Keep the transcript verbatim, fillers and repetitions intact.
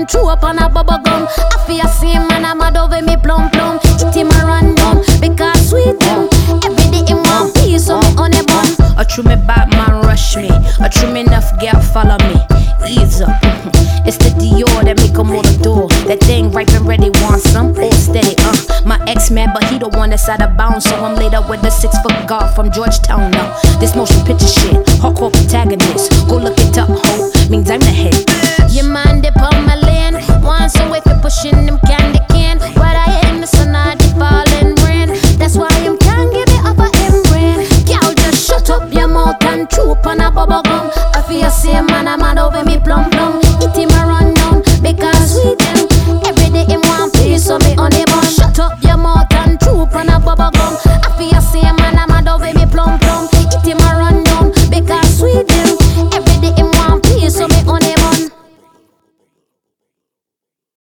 gun, chew up on a bubble gum. I feel same man, I'm mad over me plum plum. Hit him a random, because sweet him. Every day in one piece, so me on a bun. A true me bad man rush me. A true me enough girl follow me. Ease up. It's the Dior that make 'em all adore. That thing ripe and ready, want some? All steady, uh. My ex-man, but he the one that's out of bounds. So I'm laid up with a six-foot guard from Georgetown now. This motion picture shit, hardcore protagonist. Go look it up, ho. Means I'm the head. Your man, they put my